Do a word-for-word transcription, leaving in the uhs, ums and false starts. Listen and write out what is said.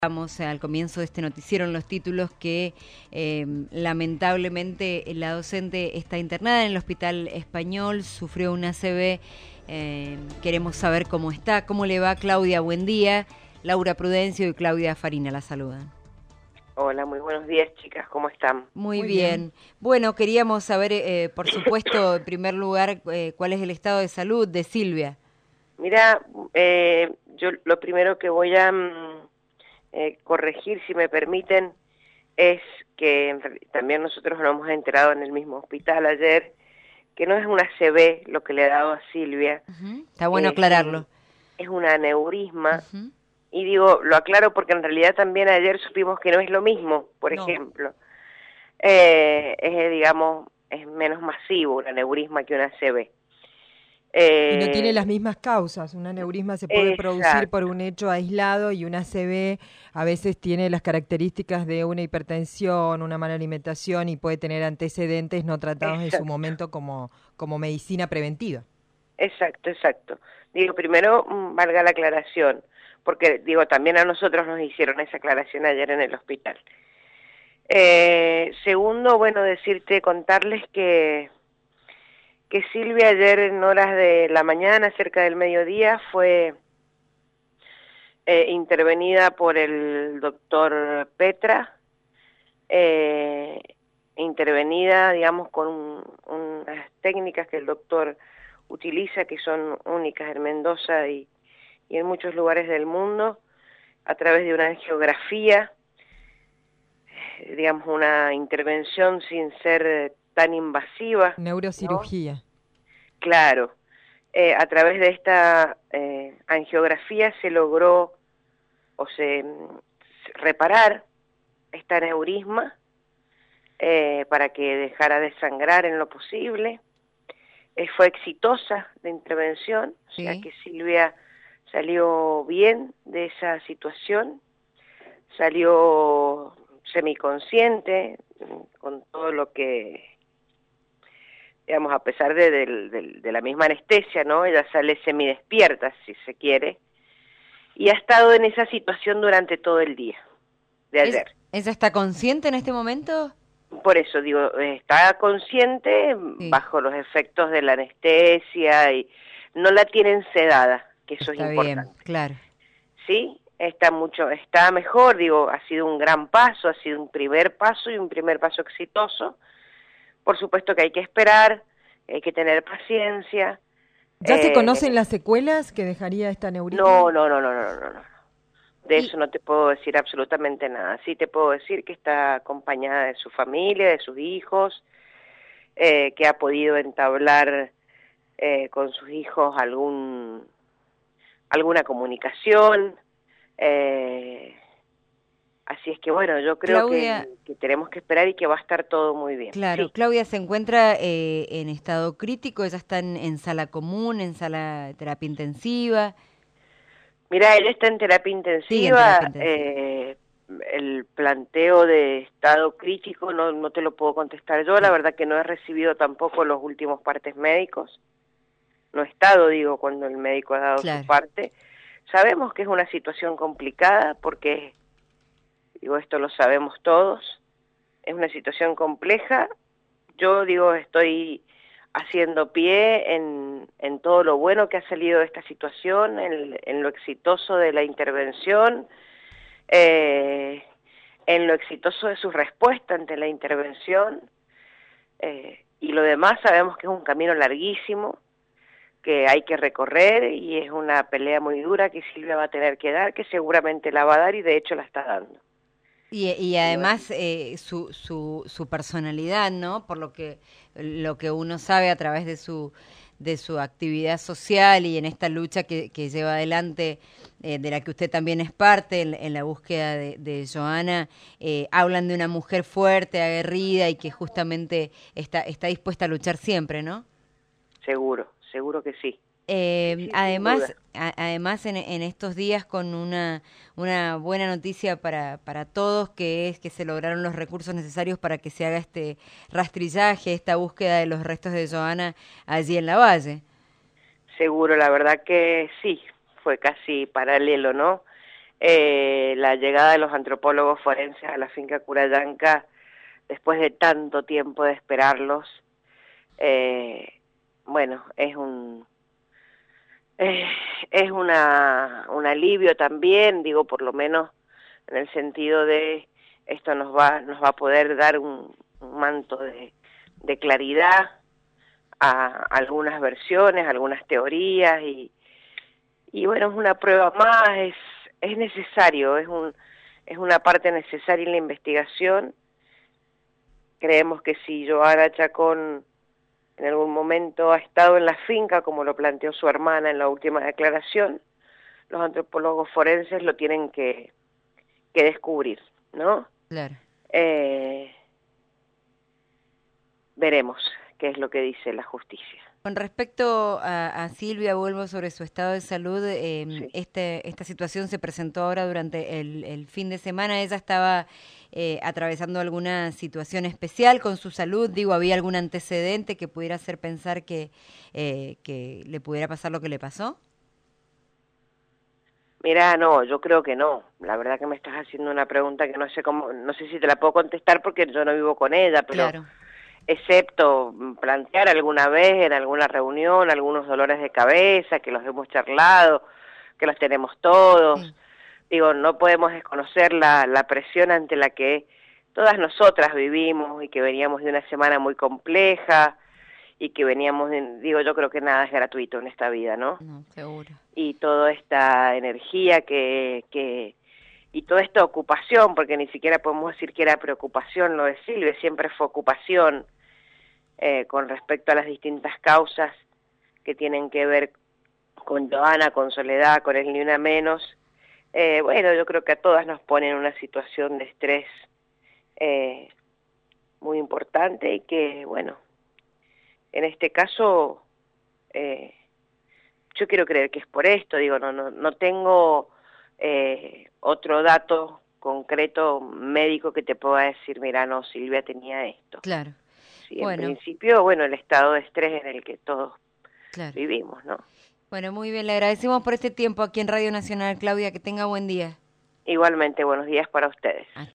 Vamos al comienzo de este noticiero en los títulos que eh, lamentablemente la docente está internada en el Hospital Español, sufrió una A C V, eh, queremos saber cómo está, cómo le va. Claudia, buen día. Laura Prudencio y Claudia Farina la saludan. Hola, muy buenos días, chicas, ¿cómo están? Muy, muy bien. bien. Bueno, queríamos saber, eh, por supuesto, en primer lugar, eh, cuál es el estado de salud de Silvia. Mira, eh, yo lo primero que voy a mm, eh, corregir, si me permiten, es que también nosotros nos hemos enterado en el mismo hospital ayer, que no es una A C V lo que le ha dado a Silvia. Uh-huh. Está bueno es aclararlo. Un, es un aneurisma. Uh-huh. Y digo, lo aclaro porque en realidad también ayer supimos que no es lo mismo, por no. ejemplo. Eh, es, digamos, es menos masivo un aneurisma que una A C V. Eh, y no tiene las mismas causas. Un aneurisma se puede exacto. producir por un hecho aislado y una A C V a veces tiene las características de una hipertensión, una mala alimentación y puede tener antecedentes no tratados exacto. en su momento como, como medicina preventiva. Exacto, exacto. Digo, primero, valga la aclaración, porque digo, también a nosotros nos hicieron esa aclaración ayer en el hospital. Eh, segundo, bueno, decirte, contarles que que Silvia ayer en horas de la mañana, cerca del mediodía, fue eh, intervenida por el doctor Petra, eh, intervenida, digamos, con un, unas técnicas que el doctor utiliza, que son únicas en Mendoza y, y en muchos lugares del mundo, a través de una angiografía, digamos, una intervención sin ser tan invasiva. Neurocirugía. ¿No? Claro. Eh, a través de esta eh, angiografía se logró o se, se reparar este aneurisma eh, para que dejara de sangrar en lo posible. Eh, fue exitosa la intervención, sí. O sea que Silvia salió bien de esa situación, salió semiconsciente, con todo lo que, digamos, a pesar de, de, de, de la misma anestesia, ¿no? Ella sale semidespierta, si se quiere, y ha estado en esa situación durante todo el día de ayer. ¿Ella está consciente en este momento? Por eso digo, está consciente, sí. Bajo los efectos de la anestesia, y no la tienen sedada, que eso está es importante. Bien, claro. ¿Sí? Está mucho, está mejor, digo, ha sido un gran paso, ha sido un primer paso y un primer paso exitoso. Por supuesto que hay que esperar, hay que tener paciencia. ¿Ya eh, se conocen las secuelas que dejaría esta aneurisma? No, no, no, no, no, no, no. De ¿Y? eso no te puedo decir absolutamente nada. Sí te puedo decir que está acompañada de su familia, de sus hijos, eh, que ha podido entablar eh, con sus hijos algún alguna comunicación. Eh, así es que bueno, yo creo Claudia, que, que tenemos que esperar y que va a estar todo muy bien. Claro, sí. Claudia se encuentra eh, en estado crítico, ella está en, en sala común, en sala de terapia intensiva. Mira, ella está en terapia intensiva, sí, en terapia intensiva. Eh, el planteo de estado crítico no, no te lo puedo contestar yo, sí. La verdad que no he recibido tampoco los últimos partes médicos, no he estado, digo, cuando el médico ha dado claro. su parte. Sabemos que es una situación complicada porque, digo, esto lo sabemos todos, es una situación compleja. Yo, digo, estoy haciendo pie en, en todo lo bueno que ha salido de esta situación, en, en lo exitoso de la intervención, eh, en lo exitoso de su respuesta ante la intervención, eh, y lo demás sabemos que es un camino larguísimo, que hay que recorrer y es una pelea muy dura que Silvia va a tener que dar, que seguramente la va a dar y de hecho la está dando. Y, y además eh, su, su, su personalidad, ¿no? Por lo que lo que uno sabe a través de su de su actividad social y en esta lucha que, que lleva adelante, eh, de la que usted también es parte, en, en la búsqueda de, de Joana, eh, hablan de una mujer fuerte, aguerrida y que justamente está, está dispuesta a luchar siempre, ¿no? Seguro. Seguro que sí. Eh, sí, sí además, a, además en, en estos días con una una buena noticia para para todos, que es que se lograron los recursos necesarios para que se haga este rastrillaje, esta búsqueda de los restos de Joana allí en la Valle. Seguro, la verdad que sí, fue casi paralelo, ¿no? eh, la llegada de los antropólogos forenses a la finca Curayanca, después de tanto tiempo de esperarlos, eh, bueno, es un eh, es una un alivio también, digo, por lo menos en el sentido de esto nos va nos va a poder dar un, un manto de, de claridad a algunas versiones, algunas teorías y y bueno, es una prueba más, es es necesario, es un es una parte necesaria en la investigación. Creemos que si Joana Chacón en algún momento ha estado en la finca, como lo planteó su hermana en la última declaración, los antropólogos forenses lo tienen que, que descubrir, ¿no? Claro. Eh, veremos qué es lo que dice la justicia. Con respecto a, a Silvia, vuelvo sobre su estado de salud. Eh, Sí. este, esta situación se presentó ahora durante el, el fin de semana. Ella estaba eh, atravesando alguna situación especial con su salud. Digo, ¿había algún antecedente que pudiera hacer pensar que, eh, que le pudiera pasar lo que le pasó? Mira, no, yo creo que no. La verdad que me estás haciendo una pregunta que no sé cómo, no sé si te la puedo contestar porque yo no vivo con ella, pero Claro. excepto plantear alguna vez en alguna reunión algunos dolores de cabeza, que los hemos charlado, que los tenemos todos. Sí. Digo, no podemos desconocer la, la presión ante la que todas nosotras vivimos y que veníamos de una semana muy compleja y que veníamos, de, digo, yo creo que nada es gratuito en esta vida, ¿no? No, seguro. Y toda esta energía que, que y toda esta ocupación, porque ni siquiera podemos decir que era preocupación lo de Silvia, siempre fue ocupación eh, con respecto a las distintas causas que tienen que ver con Joana, con Soledad, con el Ni Una Menos. Eh, bueno, yo creo que a todas nos pone en una situación de estrés eh, muy importante y que, bueno, en este caso eh, yo quiero creer que es por esto, digo, no, no, no tengo eh, otro dato concreto médico que te pueda decir, mira, no, Silvia tenía esto. Claro. Sí, Bueno. en principio, bueno, el estado de estrés en el que todos Claro. vivimos, ¿no? Bueno, muy bien, le agradecemos por este tiempo aquí en Radio Nacional, Claudia, que tenga buen día. Igualmente, buenos días para ustedes. Hasta